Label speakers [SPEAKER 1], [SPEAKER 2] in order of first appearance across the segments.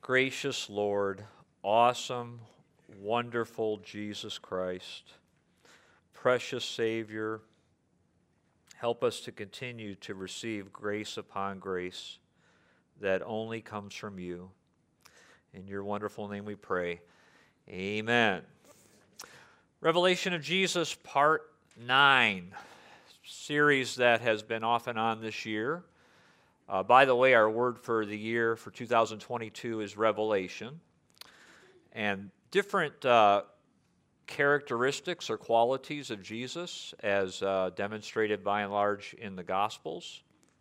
[SPEAKER 1] Gracious Lord, awesome, wonderful Jesus Christ, precious Savior, help us to continue to receive grace upon grace that only comes from you. In your wonderful name we pray. Amen. Revelation of Jesus, Part 9, series that has been off and on this year. By the way, our word for the year for 2022 is revelation. And different characteristics or qualities of Jesus as demonstrated by and large in the Gospels.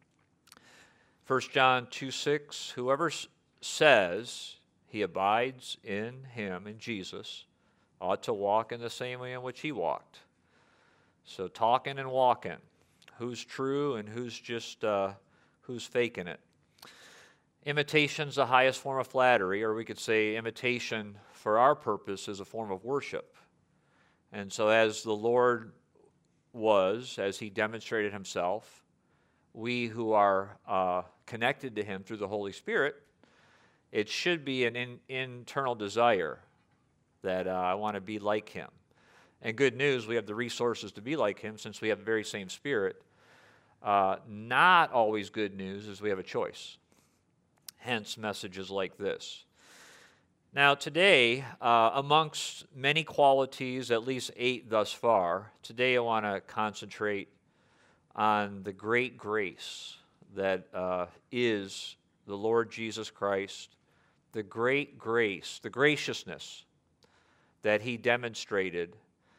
[SPEAKER 1] 1 John 2:6, whoever says he abides in him, in Jesus, ought to walk in the same way in which he walked. So talking and walking. Who's true and who's just... who's faking it? Imitation's the highest form of flattery, or we could say imitation for our purpose is a form of worship. And so as the Lord was, as he demonstrated himself, we who are connected to him through the Holy Spirit, it should be an internal desire that I want to be like him. And good news, we have the resources to be like him since we have the very same Spirit. Not always good news is we have a choice. Hence messages like this. Now today, amongst many qualities, at least 8 thus far, today I want to concentrate on the great grace that is the Lord Jesus Christ, the great grace, the graciousness that he demonstrated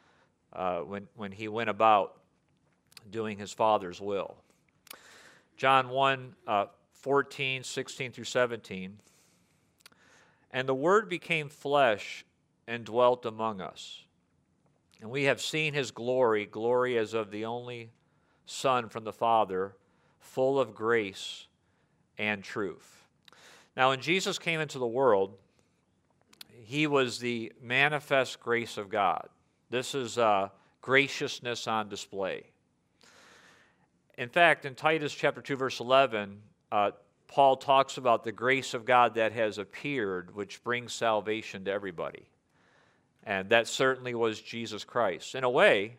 [SPEAKER 1] when he went about doing his Father's will. John 1:14, 16 through 17. And the Word became flesh and dwelt among us. And we have seen his glory, glory as of the only Son from the Father, full of grace and truth. Now, when Jesus came into the world, he was the manifest grace of God. This is graciousness on display. In fact, in Titus chapter 2, verse 11, Paul talks about the grace of God that has appeared, which brings salvation to everybody. And that certainly was Jesus Christ. In a way,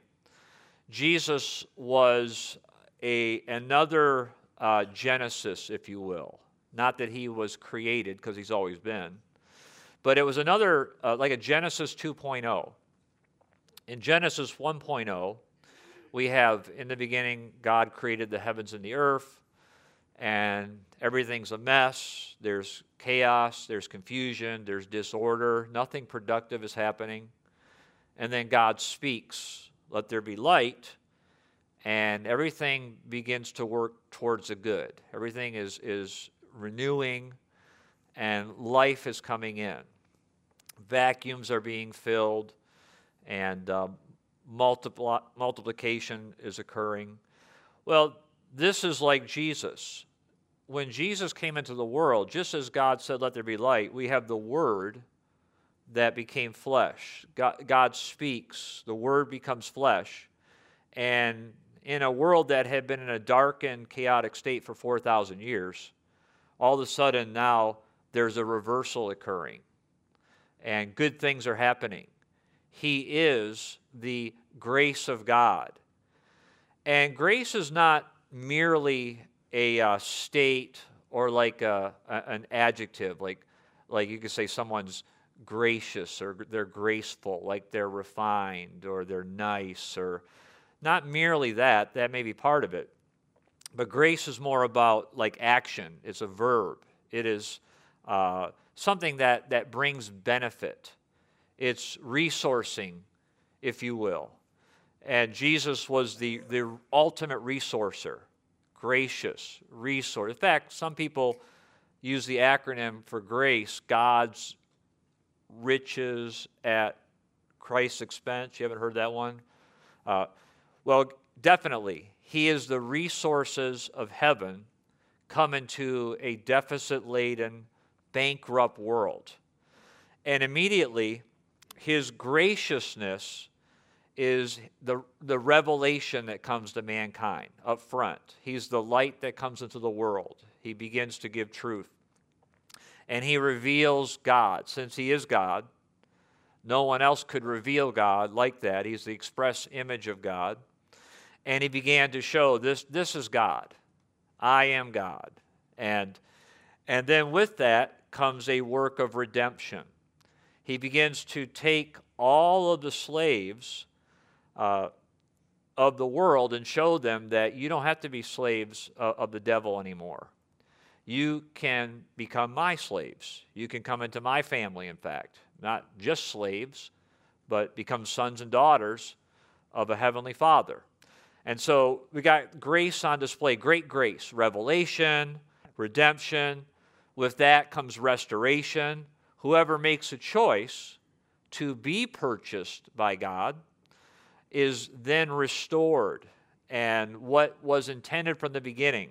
[SPEAKER 1] Jesus was another Genesis, if you will. Not that he was created, because he's always been. But it was another, like a Genesis 2.0. In Genesis 1.0, we have, in the beginning, God created the heavens and the earth, and everything's a mess. There's chaos, there's confusion, there's disorder. Nothing productive is happening. And then God speaks, let there be light, and everything begins to work towards the good. Everything is renewing, and life is coming in. Vacuums are being filled, and multiplication is occurring. Well, this is like Jesus. When Jesus came into the world, just as God said, let there be light, we have the Word that became flesh. God speaks, the Word becomes flesh. And in a world that had been in a dark and chaotic state for 4,000 years, all of a sudden now there's a reversal occurring. And good things are happening. He is the grace of God. And grace is not merely a state or like an adjective, like you could say someone's gracious or they're graceful, like they're refined or they're nice, or not merely that. That may be part of it. But grace is more about like action. It's a verb. It is something that brings benefit. It's resourcing, if you will. And Jesus was the ultimate resourcer, gracious resource. In fact, some people use the acronym for grace, God's riches at Christ's expense. You haven't heard that one? Well, definitely. He is the resources of heaven come into a deficit-laden, bankrupt world. And immediately, his graciousness is the revelation that comes to mankind up front. He's the light that comes into the world. He begins to give truth. and he reveals God. Since he is God, no one else could reveal God like that. He's the express image of God. And he began to show this is God. I am God. And then with that comes a work of redemption. He begins to take all of the slaves of the world and show them that you don't have to be slaves of the devil anymore. You can become my slaves. You can come into my family, in fact. Not just slaves, but become sons and daughters of a heavenly Father. And so we got grace on display, great grace, revelation, redemption. With that comes restoration. Whoever makes a choice to be purchased by God is then restored. And what was intended from the beginning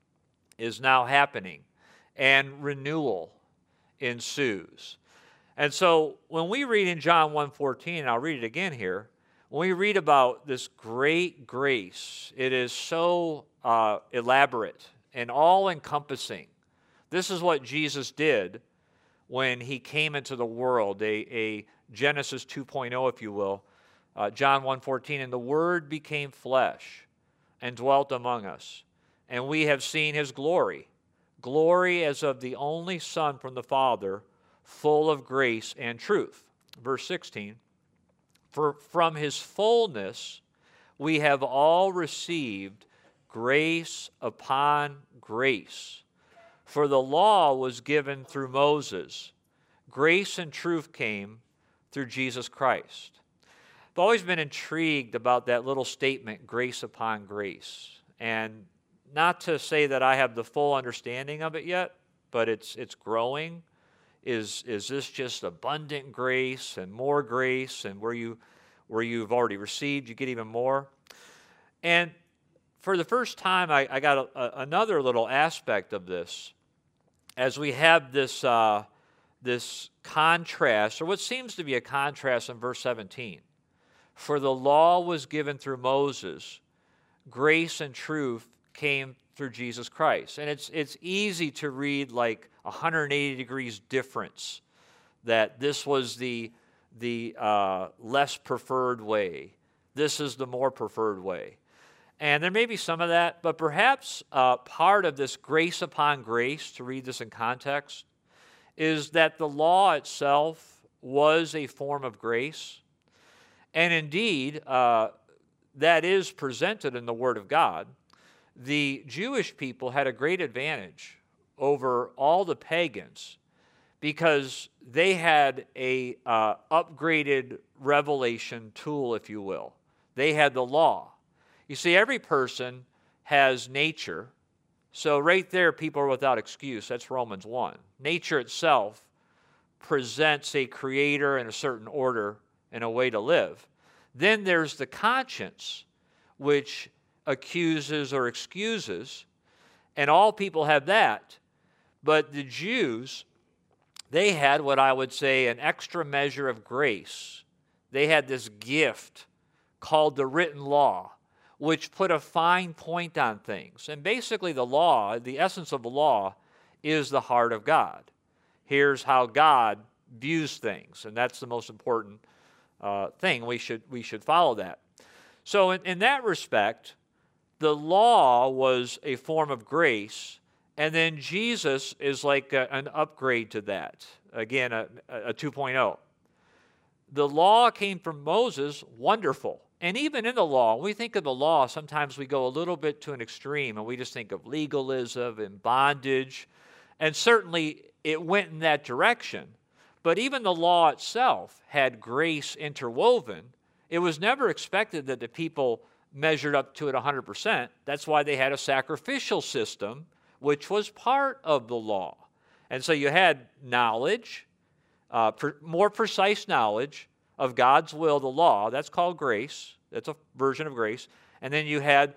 [SPEAKER 1] is now happening. And renewal ensues. And so when we read in John 1:14, and I'll read it again here, when we read about this great grace, it is so elaborate and all-encompassing. This is what Jesus did when he came into the world, a Genesis 2.0, if you will. John 1:14, and the Word became flesh and dwelt among us, and we have seen his glory, glory as of the only Son from the Father, full of grace and truth. Verse 16, for from his fullness we have all received grace upon grace. For the law was given through Moses. Grace and truth came through Jesus Christ. I've always been intrigued about that little statement, grace upon grace. And not to say that I have the full understanding of it yet, but it's growing. Is this just abundant grace and more grace, and where you've already received, you get even more? And for the first time, I got another little aspect of this, as we have this this contrast, or what seems to be a contrast in verse 17. For the law was given through Moses, grace and truth came through Jesus Christ. And it's easy to read like 180 degrees difference, that this was the less preferred way. This is the more preferred way. And there may be some of that, but perhaps part of this grace upon grace, to read this in context, is that the law itself was a form of grace. And indeed, that is presented in the Word of God. The Jewish people had a great advantage over all the pagans because they had a upgraded revelation tool, if you will. They had the law. You see, every person has nature. So right there, people are without excuse. That's Romans 1. Nature itself presents a creator and a certain order and a way to live. Then there's the conscience, which accuses or excuses, and all people have that. But the Jews, they had what I would say an extra measure of grace. They had this gift called the written law, which put a fine point on things. And basically the law, the essence of the law, is the heart of God. Here's how God views things, and that's the most important thing. We should follow that. So in that respect, the law was a form of grace, and then Jesus is like an upgrade to that. Again, a 2.0. The law came from Moses, wonderful. And even in the law, when we think of the law, sometimes we go a little bit to an extreme, and we just think of legalism and bondage. And certainly it went in that direction. But even the law itself had grace interwoven. It was never expected that the people measured up to it 100%. That's why they had a sacrificial system, which was part of the law. And so you had knowledge, more precise knowledge of God's will, the law. That's called grace. That's a version of grace. And then you had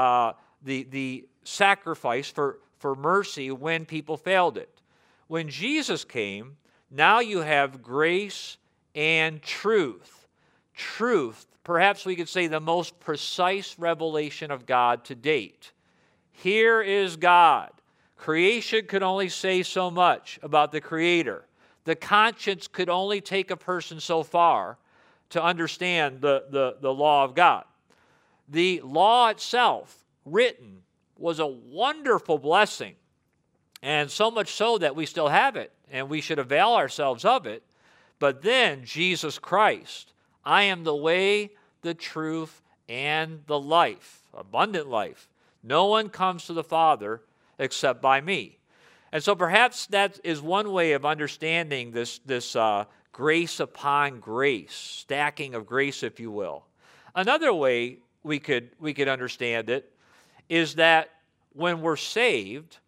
[SPEAKER 1] the sacrifice for mercy when people failed it. When Jesus came, now you have grace and truth. Truth, perhaps we could say the most precise revelation of God to date. Here is God. Creation could only say so much about the Creator. The conscience could only take a person so far to understand the law of God. The law itself, written, was a wonderful blessing, and so much so that we still have it, and we should avail ourselves of it. But then Jesus Christ, I am the way, the truth, and the life, abundant life. No one comes to the Father except by me. And so perhaps that is one way of understanding this grace upon grace, stacking of grace, if you will. Another way we could understand it is that when we're saved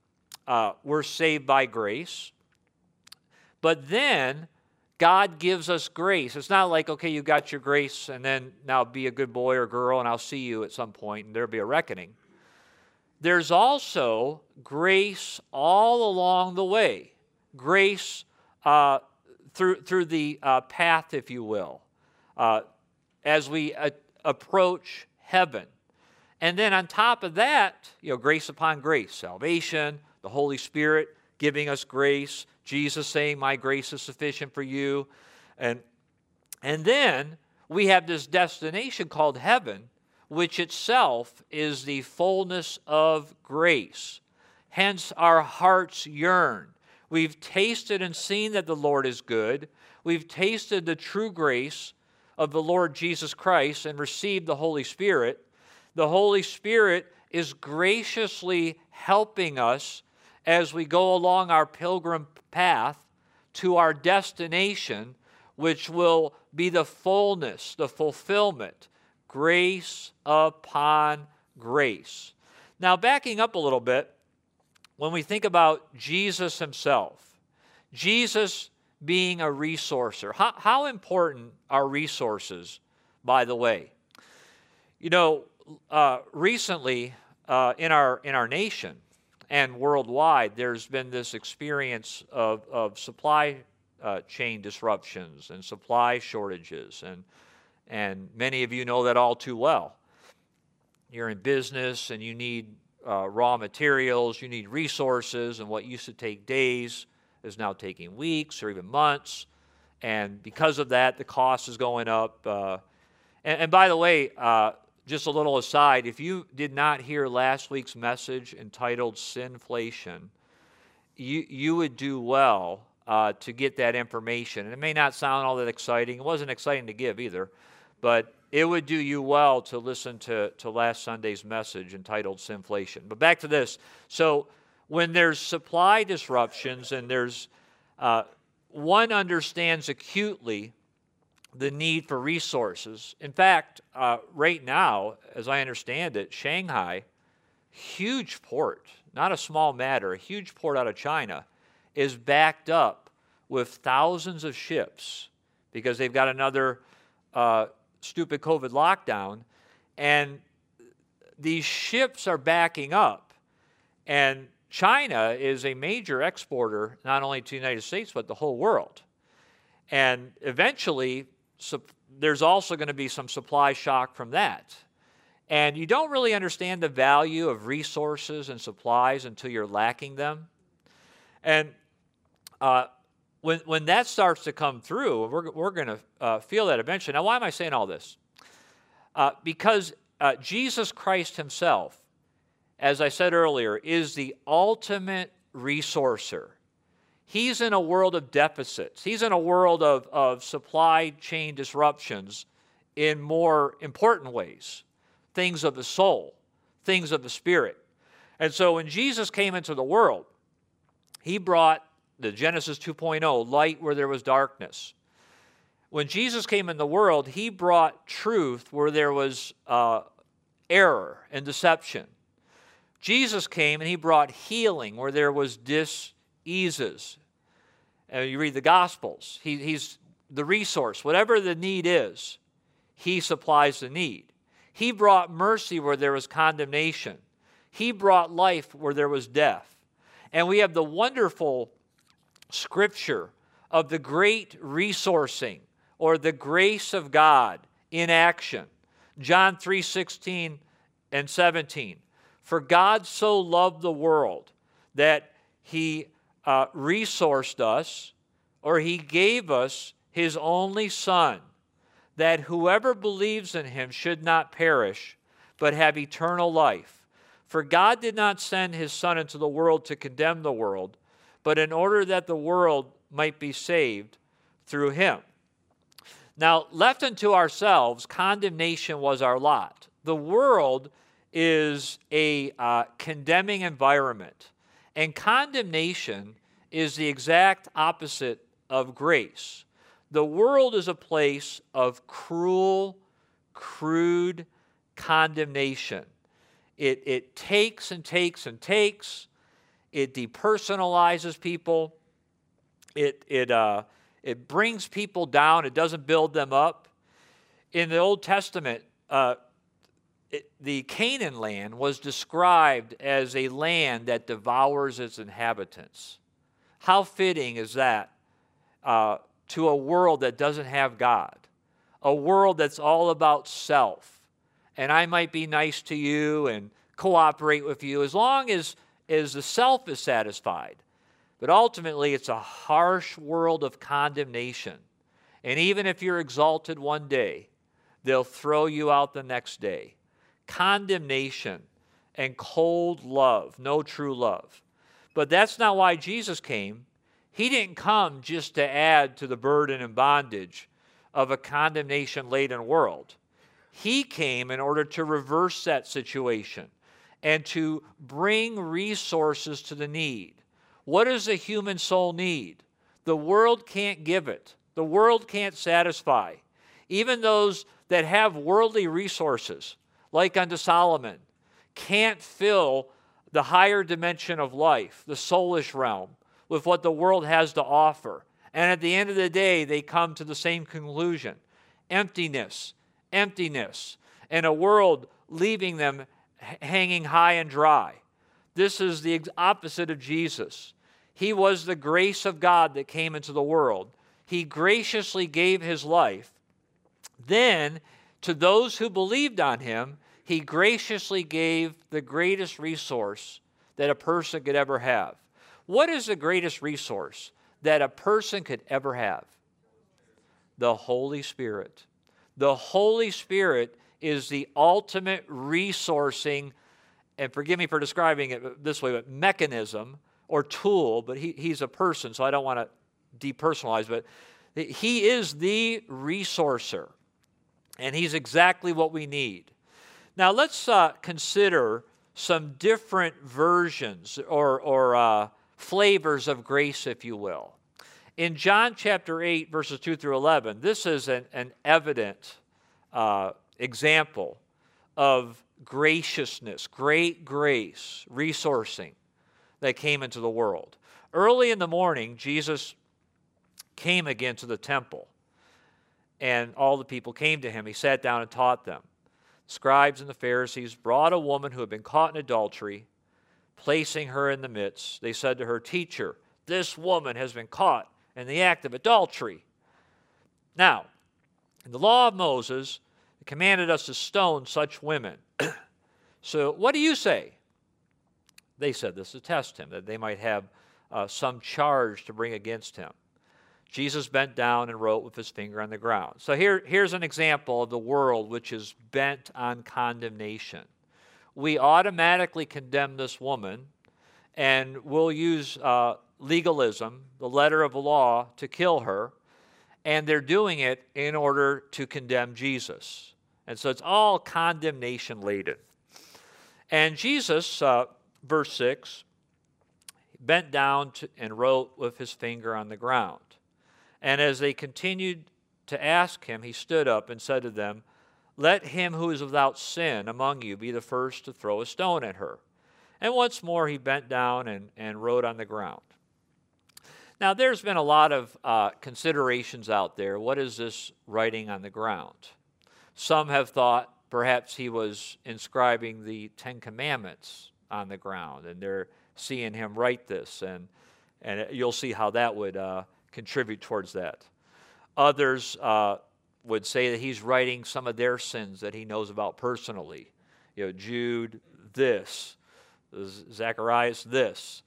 [SPEAKER 1] by grace, but then God gives us grace. It's not like, okay, you got your grace, and then now be a good boy or girl, and I'll see you at some point, and there'll be a reckoning. There's also grace all along the way. Grace through the path, if you will, as we approach heaven. And then on top of that, grace upon grace, salvation, the Holy Spirit giving us grace, Jesus saying, my grace is sufficient for you. And then we have this destination called heaven, which itself is the fullness of grace. Hence our hearts yearn. We've tasted and seen that the Lord is good. We've tasted the true grace of the Lord Jesus Christ and received the Holy Spirit. The Holy Spirit is graciously helping us as we go along our pilgrim path to our destination, which will be the fullness, the fulfillment, grace upon grace. Now, backing up a little bit, when we think about Jesus himself, Jesus being a resourcer, how important are resources, by the way? Recently in our nation and worldwide, there's been this experience of supply chain disruptions and supply shortages, and many of you know that all too well. You're in business and you need raw materials, you need resources, and what used to take days is now taking weeks or even months, and because of that, the cost is going up. And by the way, just a little aside, if you did not hear last week's message entitled Sinflation, you would do well to get that information. And it may not sound all that exciting. It wasn't exciting to give either, but it would do you well to listen to last Sunday's message entitled Sinflation. But back to this. So when there's supply disruptions and there's one understands acutely the need for resources. In fact, right now, as I understand it, Shanghai, huge port, not a small matter, a huge port out of China, is backed up with thousands of ships because they've got another stupid COVID lockdown, and these ships are backing up. And China is a major exporter, not only to the United States, but the whole world. And eventually, there's also going to be some supply shock from that. And you don't really understand the value of resources and supplies until you're lacking them. And when that starts to come through, we're going to feel that eventually. Now, why am I saying all this? Because Jesus Christ himself, as I said earlier, is the ultimate resourcer. He's in a world of deficits. He's in a world of supply chain disruptions in more important ways, things of the soul, things of the spirit. And so when Jesus came into the world, he brought the Genesis 2.0, light where there was darkness. When Jesus came in the world, he brought truth where there was error and deception. Jesus came and he brought healing where there was diseases. You read the Gospels. He's the resource. Whatever the need is, he supplies the need. He brought mercy where there was condemnation. He brought life where there was death. And we have the wonderful scripture of the great resourcing or the grace of God in action. John 3:16 and 17. For God so loved the world that he resourced us, or he gave us his only Son, that whoever believes in him should not perish, but have eternal life. For God did not send his Son into the world to condemn the world, but in order that the world might be saved through him. Now, left unto ourselves, condemnation was our lot. The world is a condemning environment, and condemnation is the exact opposite of grace. The world is a place of cruel, crude condemnation. It takes and takes and takes. It depersonalizes people. It brings people down. It doesn't build them up. In the Old Testament, the Canaan land was described as a land that devours its inhabitants. How fitting is that to a world that doesn't have God, a world that's all about self. And I might be nice to you and cooperate with you as long as the self is satisfied. But ultimately, it's a harsh world of condemnation. And even if you're exalted one day, they'll throw you out the next day. Condemnation and cold love, no true love. But that's not why Jesus came. He didn't come just to add to the burden and bondage of a condemnation-laden world. He came in order to reverse that situation and to bring resources to the need. What does the human soul need? The world can't give it. The world can't satisfy. Even those that have worldly resources, like unto Solomon, can't fill the higher dimension of life, the soulish realm, with what the world has to offer. And at the end of the day, they come to the same conclusion. Emptiness, emptiness, and a world leaving them hanging high and dry. This is the opposite of Jesus. He was the grace of God that came into the world. He graciously gave his life. Then, to those who believed on him, he graciously gave the greatest resource that a person could ever have. What is the greatest resource that a person could ever have? The Holy Spirit. The Holy Spirit is the ultimate resourcing, and forgive me for describing it this way, but mechanism or tool, but he's a person, so I don't want to depersonalize, but he is the resourcer, and he's exactly what we need. Now let's consider some different versions or flavors of grace, if you will. In John chapter 8, verses 2 through 11, this is an evident example of graciousness, great grace, resourcing that came into the world. Early in the morning, Jesus came again to the temple, and all the people came to him. He sat down and taught them. Scribes and the Pharisees brought a woman who had been caught in adultery. Placing her in the midst, they said to her, "Teacher, this woman has been caught in the act of adultery." Now, in the law of Moses, it commanded us to stone such women. So what do you say? They said this to test him, that they might have some charge to bring against him. Jesus bent down and wrote with his finger on the ground. So here's an example of the world which is bent on condemnation. We automatically condemn this woman, and we'll use legalism, the letter of the law, to kill her, and they're doing it in order to condemn Jesus. And so it's all condemnation-laden. And Jesus, verse 6, bent down and wrote with his finger on the ground. And as they continued to ask him, he stood up and said to them, "Let him who is without sin among you be the first to throw a stone at her." And once more he bent down and wrote on the ground. Now there's been a lot of considerations out there. What is this writing on the ground? Some have thought perhaps he was inscribing the Ten Commandments on the ground, and they're seeing him write this, and you'll see how that would contribute towards that. Others would say that he's writing some of their sins that he knows about personally. You know, Jude, this. Zacharias, this.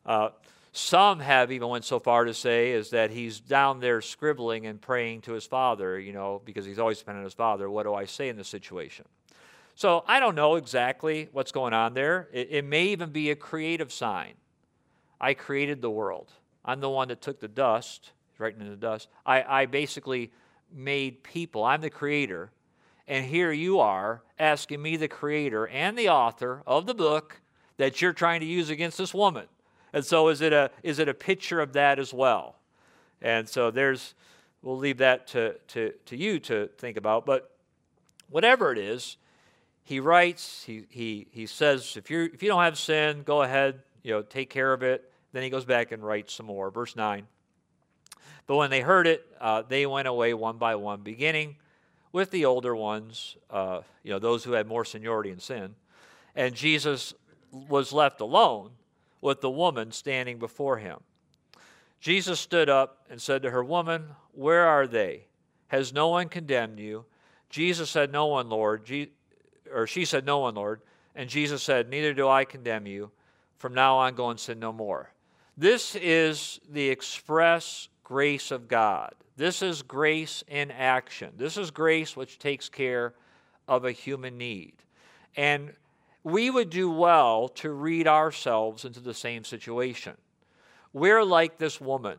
[SPEAKER 1] Some have even went so far to say is that he's down there scribbling and praying to his father, because he's always dependent on his father. What do I say in this situation? So I don't know exactly what's going on there. It may even be a creative sign. I created the world. I'm the one that took the dust, writing in the dust. I basically made people. I'm the creator. And here you are asking me, the creator and the author of the book, that you're trying to use against this woman. And so is it a picture of that as well? And so we'll leave that to you to think about. But whatever it is, he writes, he says, if you don't have sin, go ahead, take care of it. Then he goes back and writes some more. Verse 9. But when they heard it, they went away one by one, beginning with the older ones, those who had more seniority in sin. And Jesus was left alone with the woman standing before him. Jesus stood up and said to her, "Woman, where are they? Has no one condemned you?" Jesus said, "No one, Lord." She said, "No one, Lord." And Jesus said, "Neither do I condemn you. From now on, go and sin no more." This is the express grace of God. This is grace in action. This is grace which takes care of a human need. And we would do well to read ourselves into the same situation. We're like this woman,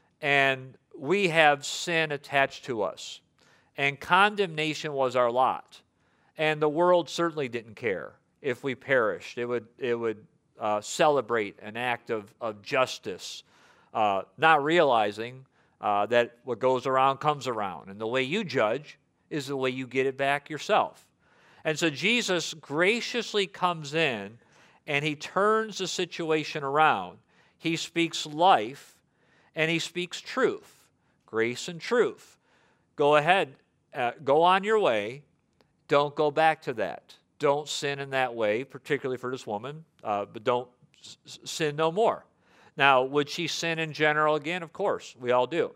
[SPEAKER 1] and we have sin attached to us, and condemnation was our lot. And the world certainly didn't care if we perished. It would celebrate an act of justice, not realizing that what goes around comes around, and the way you judge is the way you get it back yourself. And so Jesus graciously comes in and he turns the situation around. He speaks life and he speaks truth, grace and truth. Go ahead, go on your way. Don't go back to that. Don't sin in that way, particularly for this woman, but don't sin no more. Now, would she sin in general again? Of course, we all do.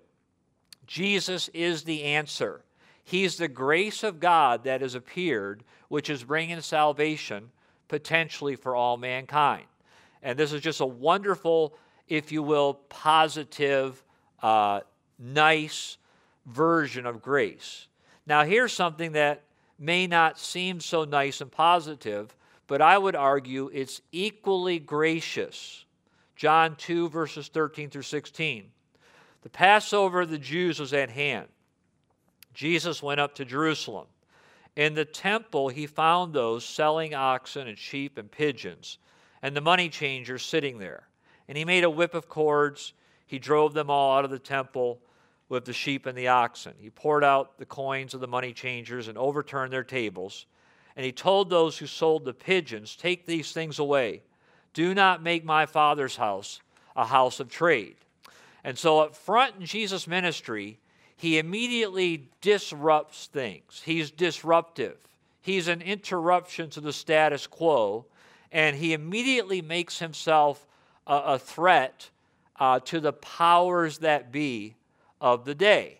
[SPEAKER 1] Jesus is the answer. He's the grace of God that has appeared, which is bringing salvation potentially for all mankind. And this is just a wonderful, if you will, positive, nice version of grace. Now, here's something that may not seem so nice and positive, but I would argue it's equally gracious. John 2, verses 13 through 16. The Passover of the Jews was at hand. Jesus went up to Jerusalem. In the temple, he found those selling oxen and sheep and pigeons, and the money changers sitting there. And he made a whip of cords. He drove them all out of the temple with the sheep and the oxen. He poured out the coins of the money changers and overturned their tables. And he told those who sold the pigeons, "Take these things away. Do not make my Father's house a house of trade." And so up front in Jesus' ministry, he immediately disrupts things. He's disruptive. He's an interruption to the status quo, and he immediately makes himself a threat to the powers that be of the day.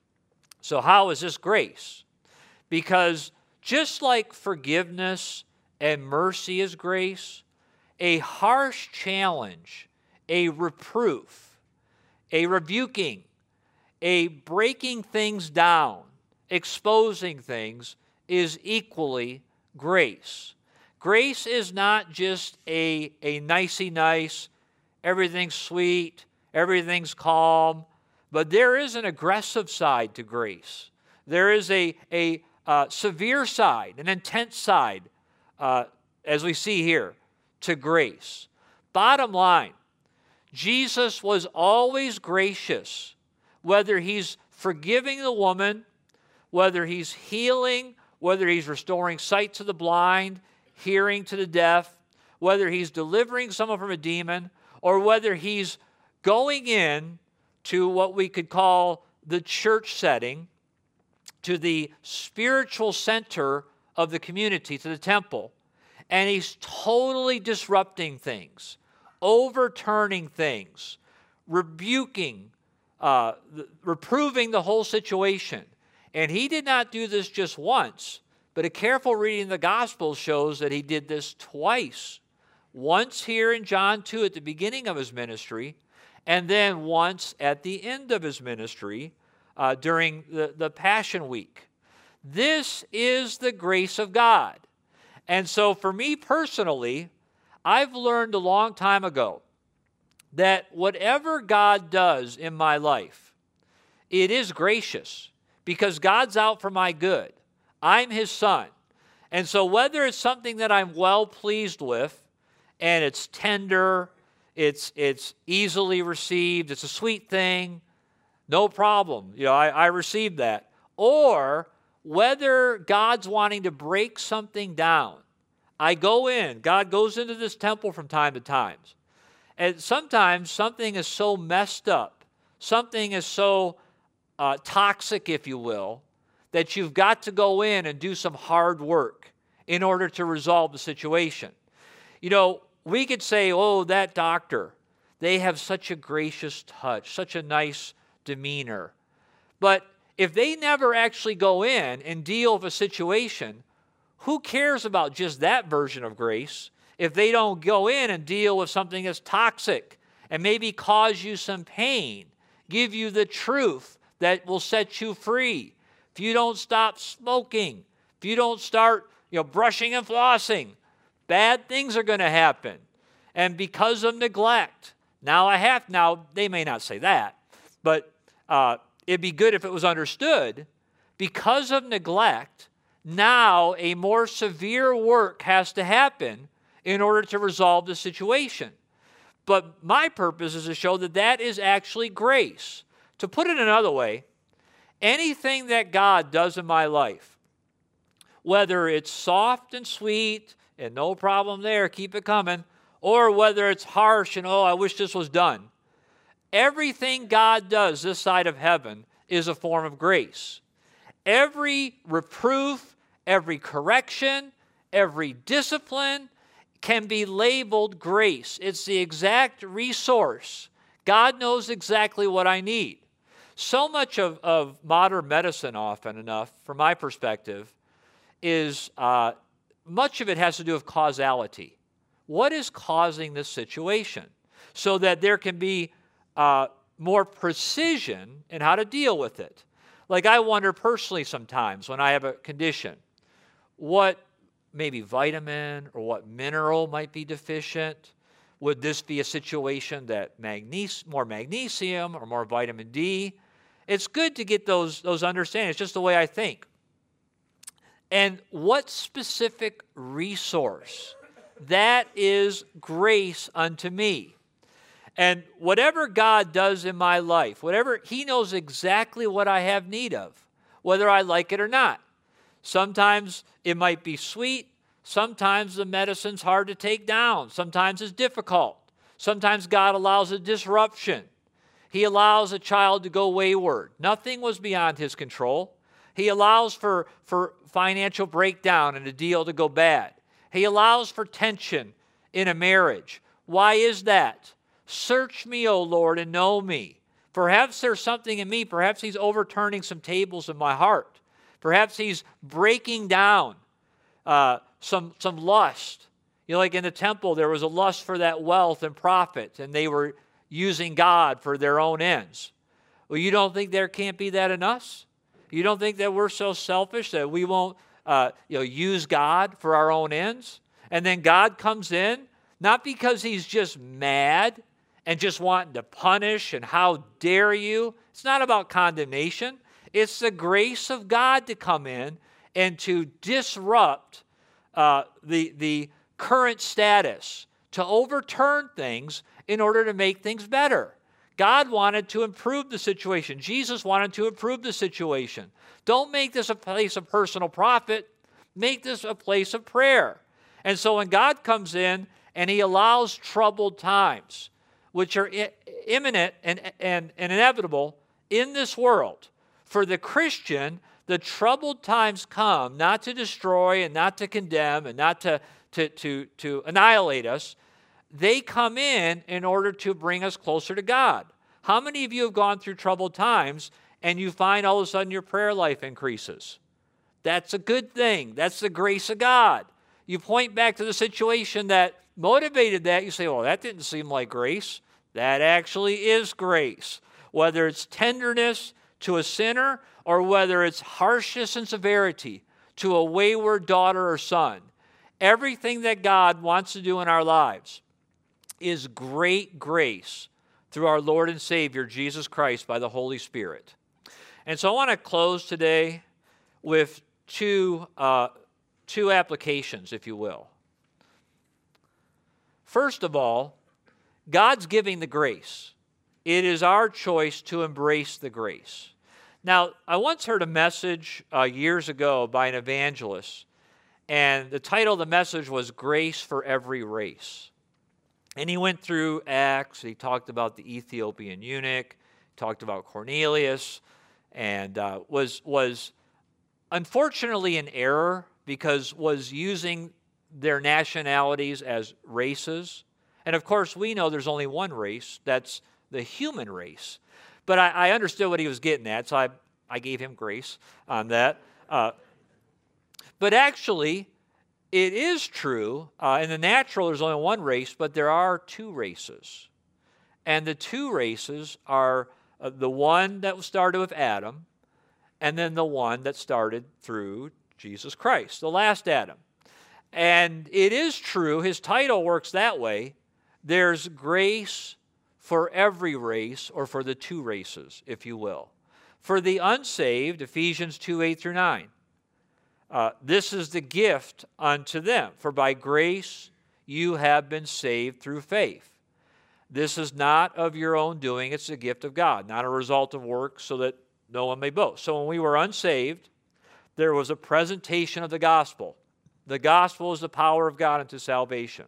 [SPEAKER 1] So how is this grace? Because just like forgiveness and mercy is grace, a harsh challenge, a reproof, a rebuking, a breaking things down, exposing things is equally grace. Grace is not just a nicey nice, everything's sweet, everything's calm, but there is an aggressive side to grace. There is a severe side, an intense side, as we see here, to grace. Bottom line, Jesus was always gracious, whether he's forgiving the woman, whether he's healing, whether he's restoring sight to the blind, hearing to the deaf, whether he's delivering someone from a demon, or whether he's going in to what we could call the church setting, to the spiritual center of the community, to the temple, and he's totally disrupting things, overturning things, rebuking, reproving the whole situation. And he did not do this just once, but a careful reading of the Gospels shows that he did this twice once here in John 2 at the beginning of his ministry, and then once at the end of his ministry during the Passion Week. This is the grace of God. And so for me personally, I've learned a long time ago that whatever God does in my life, it is gracious because God's out for my good. I'm his son. And so whether it's something that I'm well pleased with and it's tender, it's easily received, it's a sweet thing, no problem. I received that. Or whether God's wanting to break something down, I go in. God goes into this temple from time to time. And sometimes something is so messed up, something is so toxic, if you will, that you've got to go in and do some hard work in order to resolve the situation. We could say, oh, that doctor, they have such a gracious touch, such a nice demeanor. But if they never actually go in and deal with a situation, who cares about just that version of grace if they don't go in and deal with something that's toxic and maybe cause you some pain, give you the truth that will set you free? If you don't stop smoking, if you don't start brushing and flossing, bad things are going to happen. And because of neglect, now they may not say that, but it'd be good if it was understood. Because of neglect, now a more severe work has to happen in order to resolve the situation. But my purpose is to show that that is actually grace. To put it another way, anything that God does in my life, whether it's soft and sweet and no problem there, keep it coming, or whether it's harsh and, oh, I wish this was done, everything God does this side of heaven is a form of grace. Every reproof, every correction, every discipline can be labeled grace. It's the exact resource. God knows exactly what I need. So much of modern medicine, often enough, from my perspective, is much of it has to do with causality. What is causing this situation? So that there can be more precision in how to deal with it. Like I wonder personally sometimes when I have a condition, what maybe vitamin or what mineral might be deficient? Would this be a situation that more magnesium or more vitamin D? It's good to get those understandings. It's just the way I think. And what specific resource? That is grace unto me. And whatever God does in my life, he knows exactly what I have need of, whether I like it or not. Sometimes it might be sweet. Sometimes the medicine's hard to take down. Sometimes it's difficult. Sometimes God allows a disruption. He allows a child to go wayward. Nothing was beyond his control. He allows for financial breakdown and a deal to go bad. He allows for tension in a marriage. Why is that? Search me, O Lord, and know me. Perhaps there's something in me. Perhaps he's overturning some tables in my heart. Perhaps he's breaking down some lust. Like in the temple, there was a lust for that wealth and profit, and they were using God for their own ends. Well, you don't think there can't be that in us? You don't think that we're so selfish that we won't use God for our own ends? And then God comes in, not because he's just mad and just wanting to punish and how dare you. It's not about condemnation. It's the grace of God to come in and to disrupt the current status, to overturn things in order to make things better. God wanted to improve the situation. Jesus wanted to improve the situation. Don't make this a place of personal profit. Make this a place of prayer. And so when God comes in and he allows troubled times, which are imminent and inevitable in this world, for the Christian, the troubled times come not to destroy and not to condemn and not to annihilate us. They come in order to bring us closer to God. How many of you have gone through troubled times and you find all of a sudden your prayer life increases? That's a good thing. That's the grace of God. You point back to the situation that motivated that, you say, well, that didn't seem like grace. That actually is grace. Whether it's tenderness to a sinner or whether it's harshness and severity to a wayward daughter or son, everything that God wants to do in our lives is great grace through our Lord and Savior, Jesus Christ, by the Holy Spirit. And so I want to close today with two applications, if you will. First of all, God's giving the grace. It is our choice to embrace the grace. Now, I once heard a message years ago by an evangelist, and the title of the message was Grace for Every Race. And he went through Acts, he talked about the Ethiopian eunuch, talked about Cornelius, and was unfortunately in error because was using their nationalities as races. And of course, we know there's only one race, that's the human race. But I understood what he was getting at, so I gave him grace on that. But actually, it is true, in the natural there's only one race, but there are two races. And the two races are the one that started with Adam, and then the one that started through Jesus Christ, the last Adam. And it is true, his title works that way. There's grace for every race, or for the two races, if you will. For the unsaved, Ephesians 2:8-9. This is the gift unto them. For by grace you have been saved through faith. This is not of your own doing, it's the gift of God, not a result of works, so that no one may boast. So when we were unsaved, there was a presentation of the gospel. The gospel is the power of God unto salvation.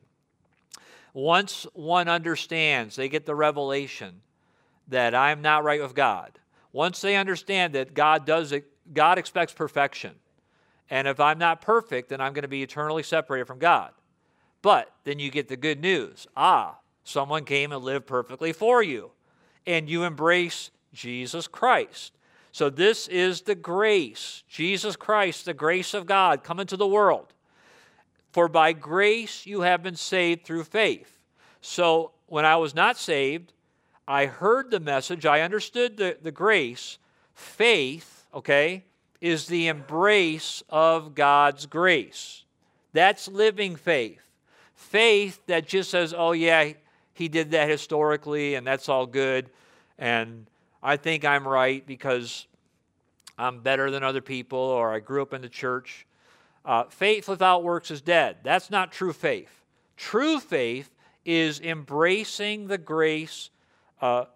[SPEAKER 1] Once one understands, they get the revelation that I'm not right with God. Once they understand that God expects perfection. And if I'm not perfect, then I'm going to be eternally separated from God. But then you get the good news. Someone came and lived perfectly for you. And you embrace Jesus Christ. So this is the grace. Jesus Christ, the grace of God, come into the world. For by grace you have been saved through faith. So when I was not saved, I heard the message, I understood the grace. Faith, is the embrace of God's grace. That's living faith. Faith that just says, oh yeah, he did that historically and that's all good. And I think I'm right because I'm better than other people or I grew up in the church. Faith without works is dead. That's not true faith. True faith is embracing the grace of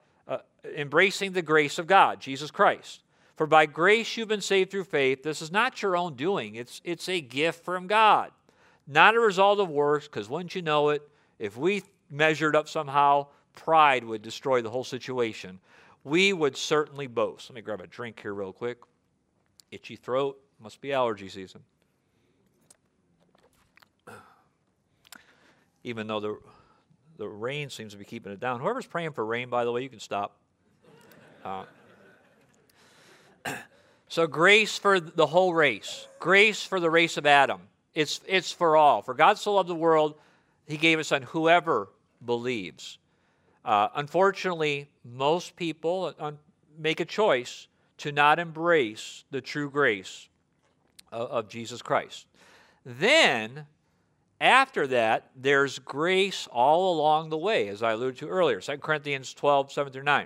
[SPEAKER 1] God, Jesus Christ. For by grace you've been saved through faith. This is not your own doing. It's a gift from God. Not a result of works, because wouldn't you know it, if we measured up somehow, pride would destroy the whole situation. We would certainly boast. Let me grab a drink here real quick. Itchy throat. Must be allergy season. Even though the rain seems to be keeping it down. Whoever's praying for rain, by the way, you can stop. So grace for the whole race. Grace for the race of Adam. It's for all. For God so loved the world, he gave his son, whoever believes. Unfortunately, most people make a choice to not embrace the true grace of Jesus Christ. Then, after that, there's grace all along the way, as I alluded to earlier. 2 Corinthians 12:7-9.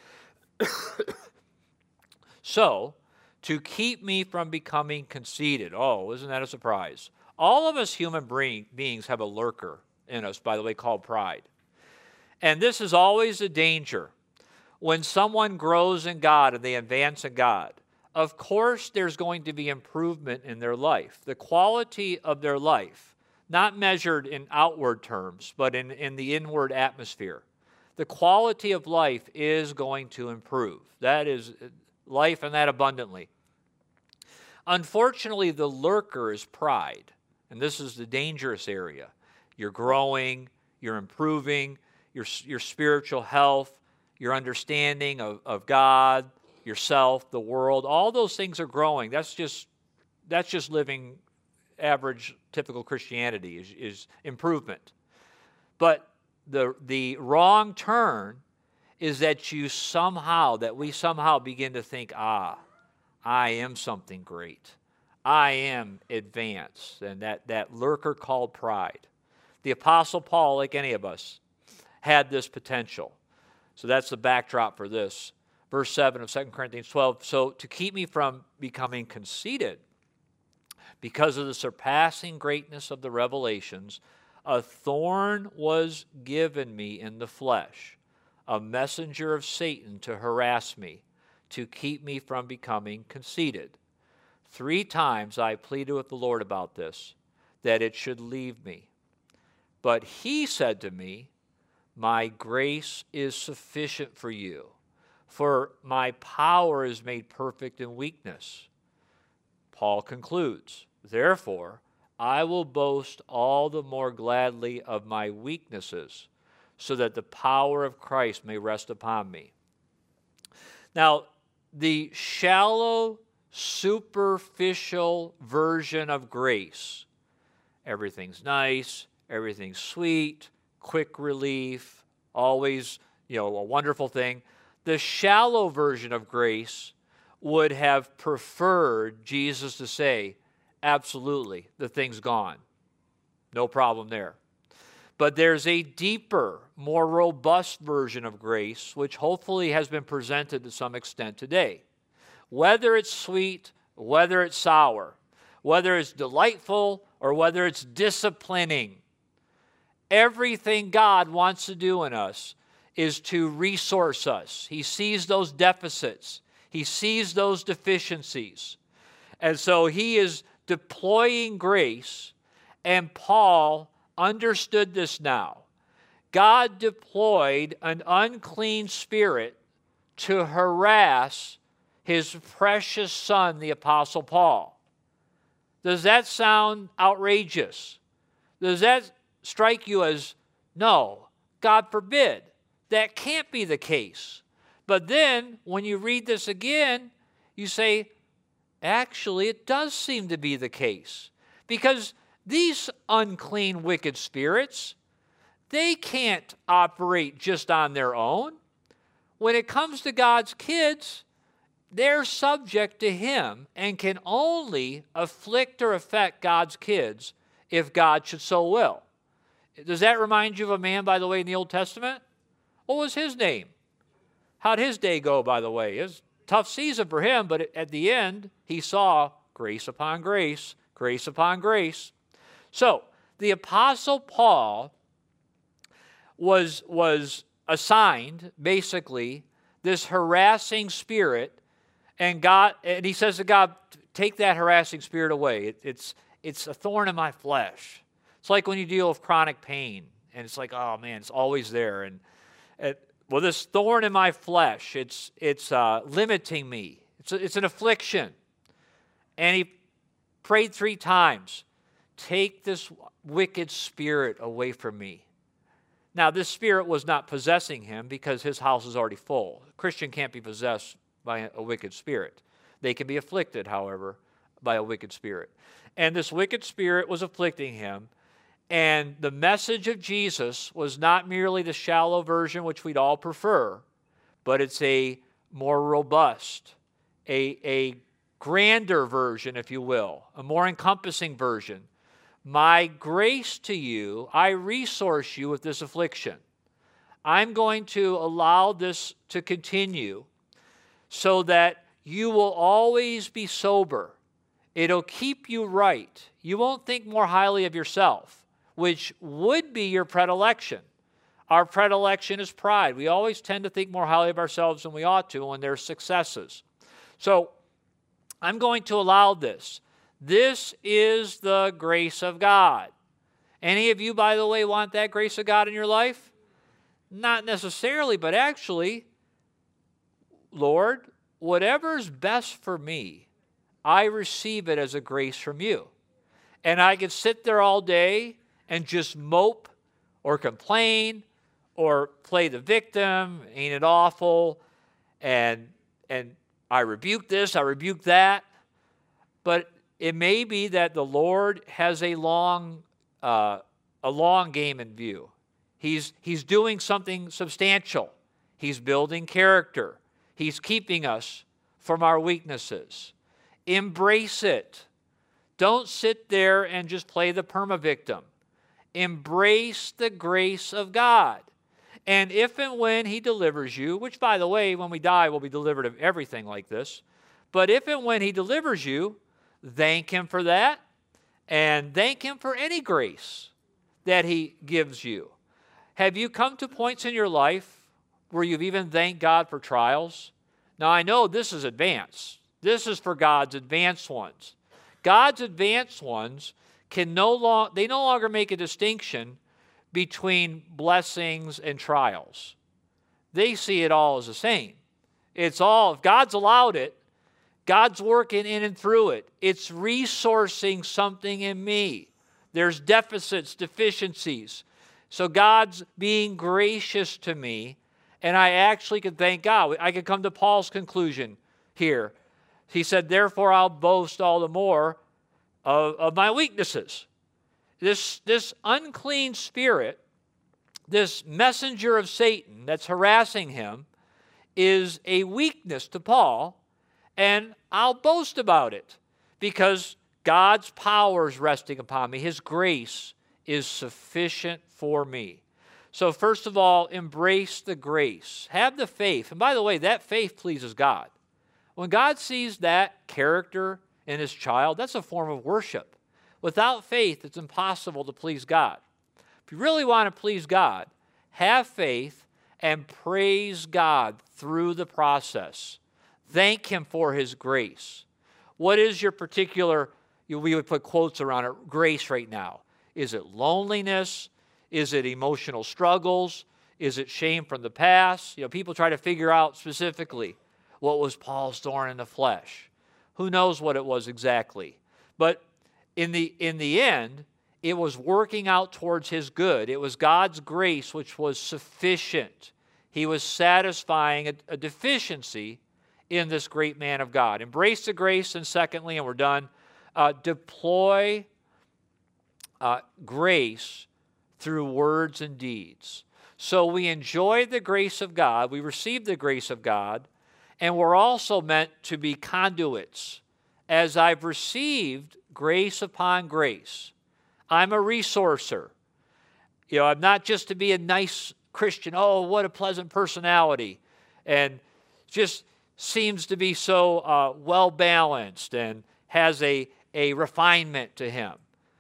[SPEAKER 1] So, to keep me from becoming conceited. Oh, isn't that a surprise? All of us human beings have a lurker in us, by the way, called pride. And this is always a danger. When someone grows in God and they advance in God, of course there's going to be improvement in their life. The quality of their life, not measured in outward terms, but in the inward atmosphere. The quality of life is going to improve. That is life, and that abundantly. Unfortunately, the lurker is pride, and this is the dangerous area. You're growing, you're improving, your spiritual health, your understanding of God, yourself, the world, all those things are growing. That's just living average, typical Christianity is improvement. But the wrong turn is that we somehow begin to think, I am something great. I am advanced. And that lurker called pride. The Apostle Paul, like any of us, had this potential. So that's the backdrop for this. Verse 7 of 2 Corinthians 12. So to keep me from becoming conceited, because of the surpassing greatness of the revelations, a thorn was given me in the flesh, a messenger of Satan to harass me, to keep me from becoming conceited. 3 times I pleaded with the Lord about this, that it should leave me. But he said to me, my grace is sufficient for you, for my power is made perfect in weakness. Paul concludes, therefore, I will boast all the more gladly of my weaknesses, so that the power of Christ may rest upon me. Now, the shallow, superficial version of grace, everything's nice, everything's sweet, quick relief, always, a wonderful thing. The shallow version of grace would have preferred Jesus to say, absolutely, the thing's gone. No problem there. But there's a deeper, more robust version of grace, which hopefully has been presented to some extent today. Whether it's sweet, whether it's sour, whether it's delightful, or whether it's disciplining, everything God wants to do in us is to resource us. He sees those deficits. He sees those deficiencies. And so he is deploying grace, and Paul understood this now. God deployed an unclean spirit to harass his precious son, the Apostle Paul. Does that sound outrageous? Does that strike you as, no, God forbid? That can't be the case. But then, when you read this again, you say, actually, it does seem to be the case. Because these unclean, wicked spirits, they can't operate just on their own. When it comes to God's kids, they're subject to him and can only afflict or affect God's kids if God should so will. Does that remind you of a man, by the way, in the Old Testament? What was his name? How'd his day go, by the way? It was a tough season for him, but at the end, he saw grace upon grace, grace upon grace. So, the Apostle Paul was assigned, basically, this harassing spirit, and he says to God, take that harassing spirit away. It's a thorn in my flesh. It's like when you deal with chronic pain, and it's like, oh man, it's always there. And this thorn in my flesh, it's limiting me. It's an affliction. And he prayed 3 times, take this wicked spirit away from me. Now, this spirit was not possessing him because his house is already full. A Christian can't be possessed by a wicked spirit. They can be afflicted, however, by a wicked spirit. And this wicked spirit was afflicting him. And the message of Jesus was not merely the shallow version, which we'd all prefer, but it's a more robust, a grander version, if you will, a more encompassing version. My grace to you, I resource you with this affliction. I'm going to allow this to continue so that you will always be sober. It'll keep you right. You won't think more highly of yourself, which would be your predilection. Our predilection is pride. We always tend to think more highly of ourselves than we ought to when there's successes. So I'm going to allow this. This is the grace of God. Any of you, by the way, want that grace of God in your life? Not necessarily, but actually, Lord, whatever's best for me, I receive it as a grace from you. And I could sit there all day and just mope or complain or play the victim, ain't it awful, and I rebuke this, I rebuke that. But it may be that the Lord has a long game in view. He's doing something substantial. He's building character. He's keeping us from our weaknesses. Embrace it. Don't sit there and just play the perma-victim. Embrace the grace of God. And if and when He delivers you, which, by the way, when we die, we'll be delivered of everything like this. But if and when He delivers you, thank Him for that. And thank Him for any grace that He gives you. Have you come to points in your life where you've even thanked God for trials? Now, I know this is advanced. This is for God's advanced ones. God's advanced ones no longer make a distinction between blessings and trials. They see it all as the same. It's all, if God's allowed it, God's working in and through it. It's resourcing something in me. There's deficits, deficiencies. So God's being gracious to me, and I actually can thank God. I could come to Paul's conclusion here. He said, therefore I'll boast all the more of my weaknesses. This unclean spirit, this messenger of Satan that's harassing him, is a weakness to Paul, and I'll boast about it because God's power is resting upon me. His grace is sufficient for me. So first of all, embrace the grace. Have the faith. And by the way, that faith pleases God. When God sees that character in His child, that's a form of worship. Without faith, it's impossible to please God. If you really want to please God, have faith and praise God through the process. Thank Him for His grace. What is your particular, we would put quotes around it, grace right now? Is it loneliness? Is it emotional struggles? Is it shame from the past? People try to figure out specifically what was Paul's thorn in the flesh. Who knows what it was exactly? But in the end, it was working out towards his good. It was God's grace which was sufficient. He was satisfying a deficiency in this great man of God. Embrace the grace, and secondly, and we're done, deploy grace through words and deeds. So we enjoy the grace of God, we receive the grace of God, and we're also meant to be conduits. As I've received grace upon grace, I'm a resourcer. I'm not just to be a nice Christian, oh, what a pleasant personality, and just seems to be so well-balanced and has a refinement to him.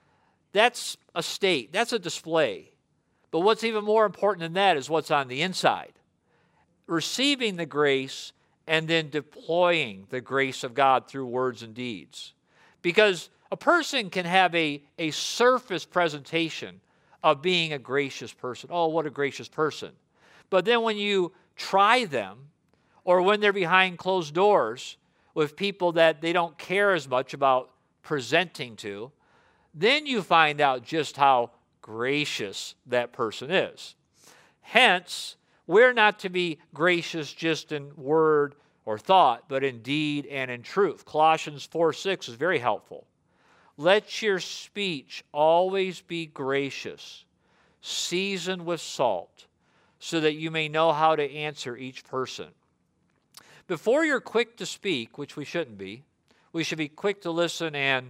[SPEAKER 1] That's a state, that's a display. But what's even more important than that is what's on the inside. Receiving the grace and then deploying the grace of God through words and deeds. Because a person can have a surface presentation of being a gracious person. Oh, what a gracious person. But then when you try them, or when they're behind closed doors with people that they don't care as much about presenting to, then you find out just how gracious that person is. Hence, we're not to be gracious just in word or thought, but in deed and in truth. Colossians 4:6 is very helpful. Let your speech always be gracious, seasoned with salt, so that you may know how to answer each person. Before you're quick to speak, which we shouldn't be, we should be quick to listen and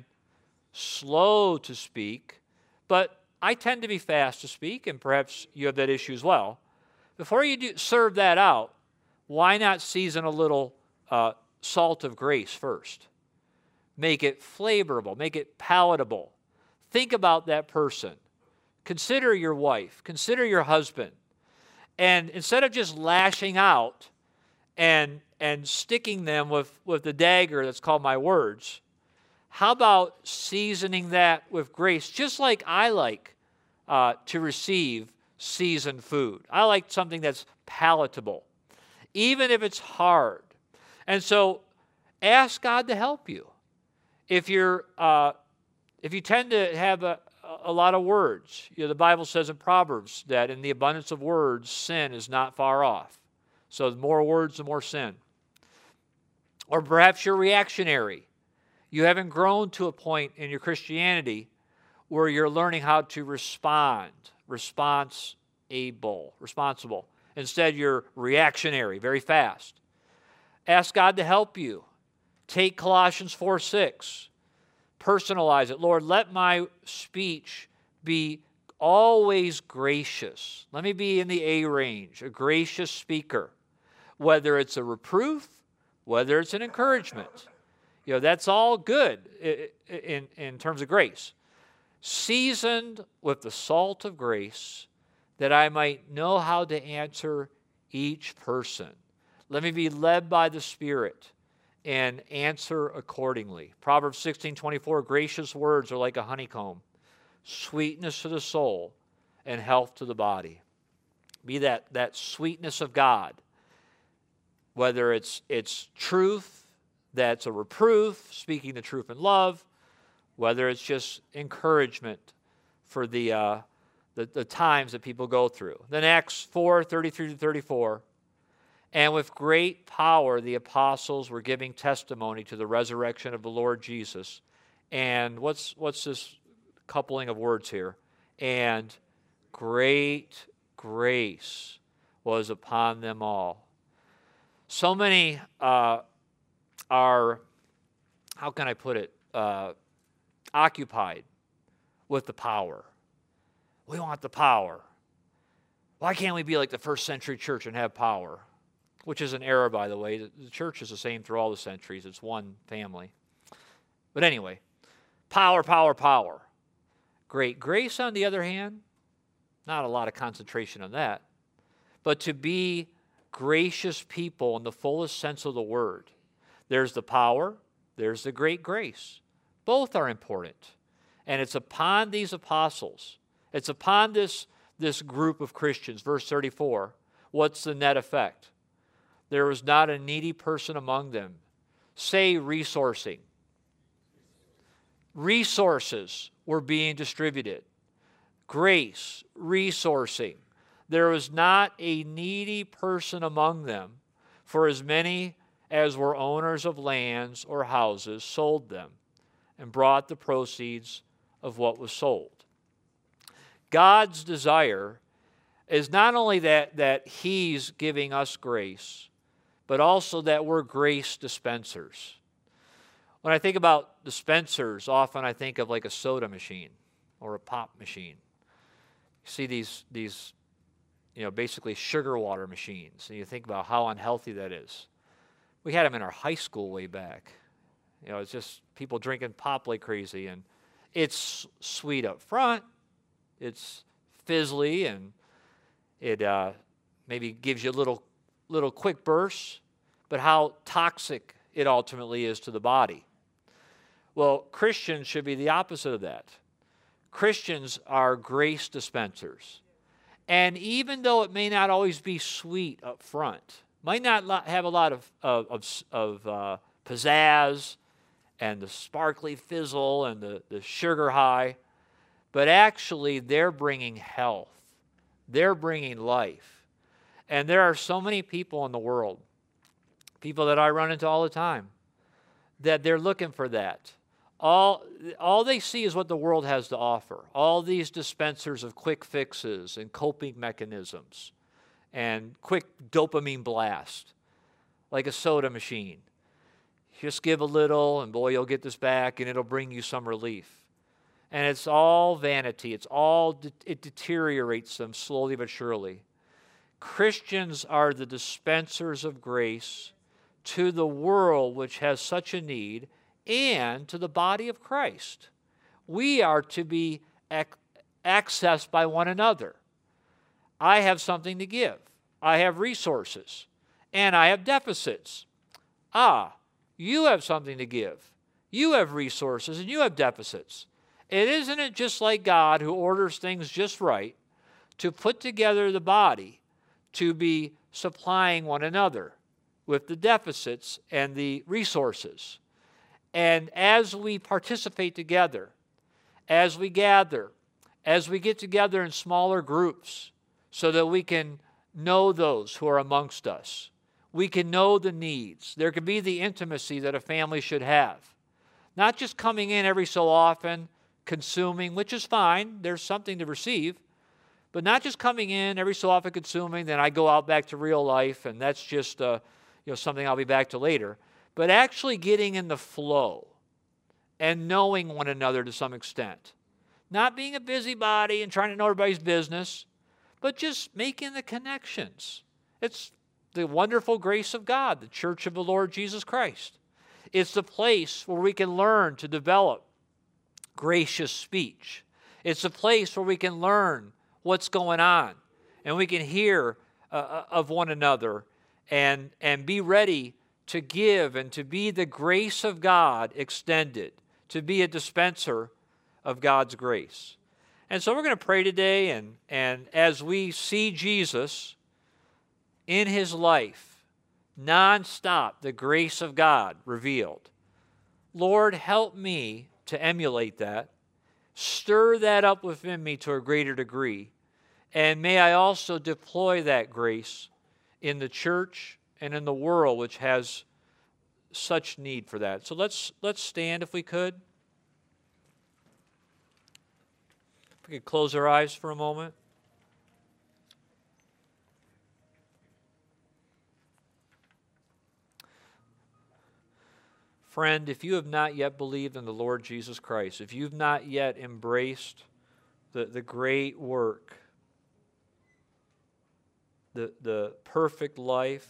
[SPEAKER 1] slow to speak, but I tend to be fast to speak, and perhaps you have that issue as well. Before you serve that out, why not season a little salt of grace first? Make it flavorful, make it palatable. Think about that person. Consider your wife, consider your husband. And instead of just lashing out and sticking them with the dagger that's called my words, how about seasoning that with grace, just like I like to receive seasoned food. I like something that's palatable, even if it's hard. And so ask God to help you. If you tend to have a lot of words, the Bible says in Proverbs that in the abundance of words, sin is not far off. So the more words, the more sin. Or perhaps you're reactionary. You haven't grown to a point in your Christianity where you're learning how to respond. Response responsible. Instead, you're reactionary, very fast. Ask God to help you. Take Colossians 4:6. Personalize it. Lord, let my speech be always gracious. Let me be in the A range, a gracious speaker. Whether it's a reproof, whether it's an encouragement. That's all good in terms of grace. Seasoned with the salt of grace, that I might know how to answer each person. Let me be led by the Spirit and answer accordingly. Proverbs 16:24, gracious words are like a honeycomb, sweetness to the soul and health to the body. Be that sweetness of God, whether it's truth, that's a reproof, speaking the truth in love, whether it's just encouragement for the times that people go through. Then Acts 4:33-34, and with great power the apostles were giving testimony to the resurrection of the Lord Jesus. And what's this coupling of words here? And great grace was upon them all. So many are, how can I put it, occupied with the power. We want the power. Why can't we be like the first century church and have power? Which is an error, by the way. The church is the same through all the centuries. It's one family. But anyway, power, power, power. Great grace, on the other hand, not a lot of concentration on that. But to be gracious people in the fullest sense of the word. There's the power, there's the great grace. Both are important. And it's upon these apostles, it's upon this group of Christians, verse 34, what's the net effect? There was not a needy person among them. Say resourcing. Resources were being distributed. Grace, resourcing. There was not a needy person among them, for as many as were owners of lands or houses sold them and brought the proceeds of what was sold. God's desire is not only that He's giving us grace, but also that we're grace dispensers. When I think about dispensers, often I think of like a soda machine or a pop machine. You see these basically sugar water machines, and you think about how unhealthy that is. We had them in our high school way back. It's just people drinking pop like crazy, and it's sweet up front, it's fizzly, and it maybe gives you a little quick bursts, but how toxic it ultimately is to the body. Well, Christians should be the opposite of that. Christians are grace dispensers. And even though it may not always be sweet up front, might not have a lot of pizzazz and the sparkly fizzle and the sugar high, but actually they're bringing health. They're bringing life. And there are so many people in the world, people that I run into all the time, that they're looking for that. All they see is what the world has to offer. All these dispensers of quick fixes and coping mechanisms and quick dopamine blast, like a soda machine. Just give a little, and boy, you'll get this back, and it'll bring you some relief. And it's all vanity. It deteriorates them slowly but surely. Christians are the dispensers of grace to the world which has such a need, and to the body of Christ. We are to be accessed by one another. I have something to give. I have resources, and I have deficits. You have something to give. You have resources, and you have deficits. Isn't it just like God, who orders things just right, to put together the body to be supplying one another with the deficits and the resources? And as we participate together, as we gather, as we get together in smaller groups so that we can know those who are amongst us, we can know the needs. There can be the intimacy that a family should have. Not just coming in every so often, consuming, which is fine, there's something to receive, But not just coming in every so often consuming, then I go out back to real life, and that's just something I'll be back to later. But actually getting in the flow and knowing one another to some extent. Not being a busybody and trying to know everybody's business, but just making the connections. It's the wonderful grace of God, the church of the Lord Jesus Christ. It's the place where we can learn to develop gracious speech. It's a place where we can learn what's going on, and we can hear of one another and be ready to give and to be the grace of God extended, to be a dispenser of God's grace. And so we're going to pray today, and as we see Jesus in his life, nonstop, the grace of God revealed. Lord, help me to emulate that. Stir that up within me to a greater degree. And may I also deploy that grace in the church and in the world, which has such need for that. So let's stand if we could. If we could close our eyes for a moment. Friend, if you have not yet believed in the Lord Jesus Christ, if you've not yet embraced the great work, the perfect life,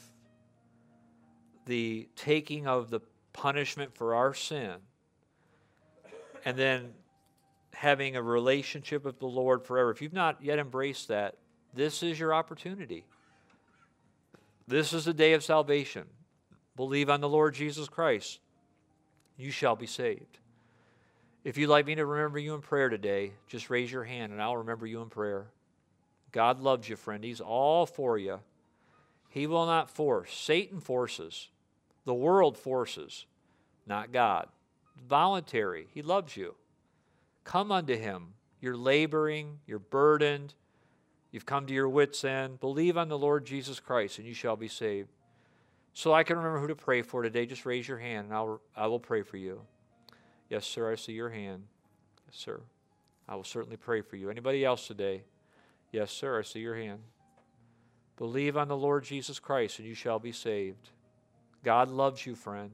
[SPEAKER 1] the taking of the punishment for our sin, and then having a relationship with the Lord forever, if you've not yet embraced that, this is your opportunity. This is the day of salvation. Believe on the Lord Jesus Christ. You shall be saved. If you'd like me to remember you in prayer today, just raise your hand and I'll remember you in prayer. God loves you, friend. He's all for you. He will not force. Satan forces. The world forces, not God. Voluntary. He loves you. Come unto him. You're laboring. You're burdened. You've come to your wits' end. Believe on the Lord Jesus Christ and you shall be saved. So I can remember who to pray for today. Just raise your hand and I will pray for you. Yes, sir, I see your hand. Yes, sir. I will certainly pray for you. Anybody else today? Yes, sir, I see your hand. Believe on the Lord Jesus Christ and you shall be saved. God loves you, friend.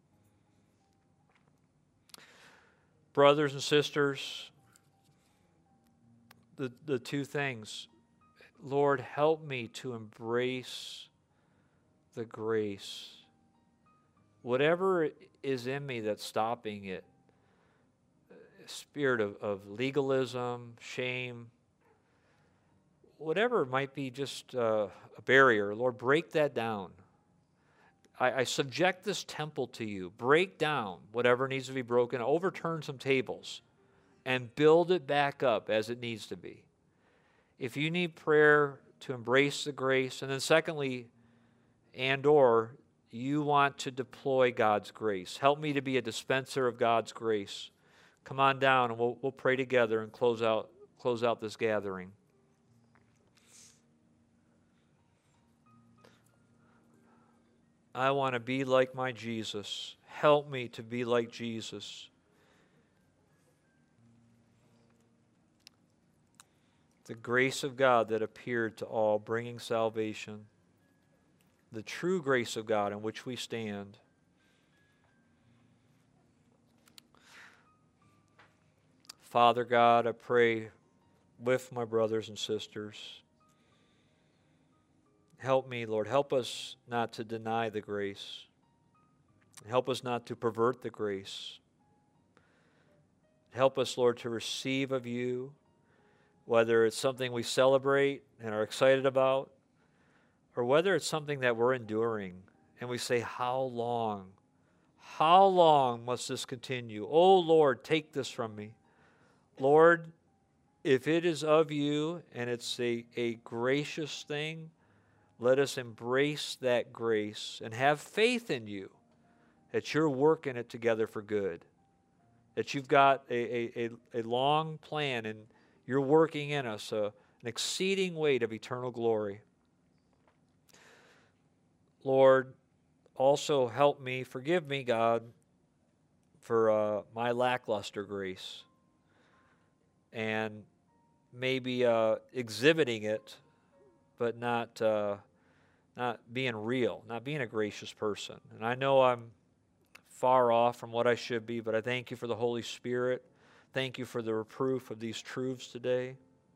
[SPEAKER 1] Brothers and sisters, the two things. Lord, help me to embrace the grace. Whatever is in me that's stopping it, spirit of legalism, shame, whatever might be just a barrier, Lord, break that down. I subject this temple to you. Break down whatever needs to be broken, overturn some tables, and build it back up as it needs to be. If you need prayer to embrace the grace, and then secondly, or you want to deploy God's grace. Help me to be a dispenser of God's grace. Come on down and we'll pray together and close out this gathering. I want to be like my Jesus. Help me to be like Jesus. The grace of God that appeared to all, bringing salvation. The true grace of God in which we stand. Father God, I pray with my brothers and sisters. Help me, Lord. Help us not to deny the grace. Help us not to pervert the grace. Help us, Lord, to receive of you, whether it's something we celebrate and are excited about, or whether it's something that we're enduring and we say, how long? How long must this continue? Oh, Lord, take this from me. Lord, if it is of you and it's a gracious thing, let us embrace that grace and have faith in you that you're working it together for good, that you've got a long plan and you're working in us an exceeding weight of eternal glory. Lord, also help me, forgive me, God, for my lackluster grace. And maybe exhibiting it, but not being real, not being a gracious person. And I know I'm far off from what I should be, but I thank you for the Holy Spirit. Thank you for the reproof of these truths today.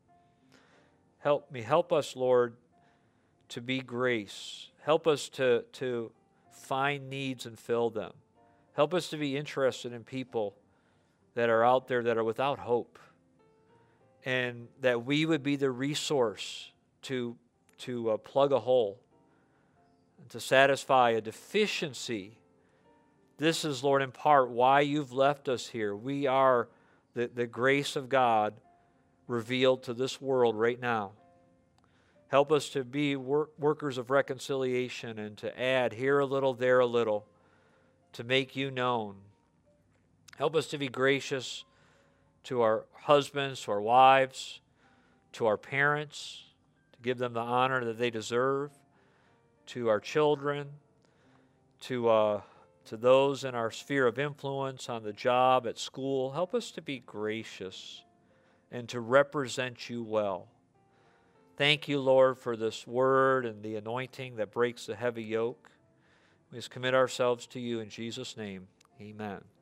[SPEAKER 1] Help us, Lord, to be grace. Help us to find needs and fill them. Help us to be interested in people that are out there that are without hope, and that we would be the resource to plug a hole, and to satisfy a deficiency. This is, Lord, in part why you've left us here. We are the grace of God revealed to this world right now. Help us to be workers of reconciliation and to add here a little, there a little, to make you known. Help us to be gracious to our husbands, to our wives, to our parents, to give them the honor that they deserve, to our children, to those in our sphere of influence, on the job, at school. Help us to be gracious and to represent you well. Thank you, Lord, for this word and the anointing that breaks the heavy yoke. We just commit ourselves to you in Jesus' name. Amen.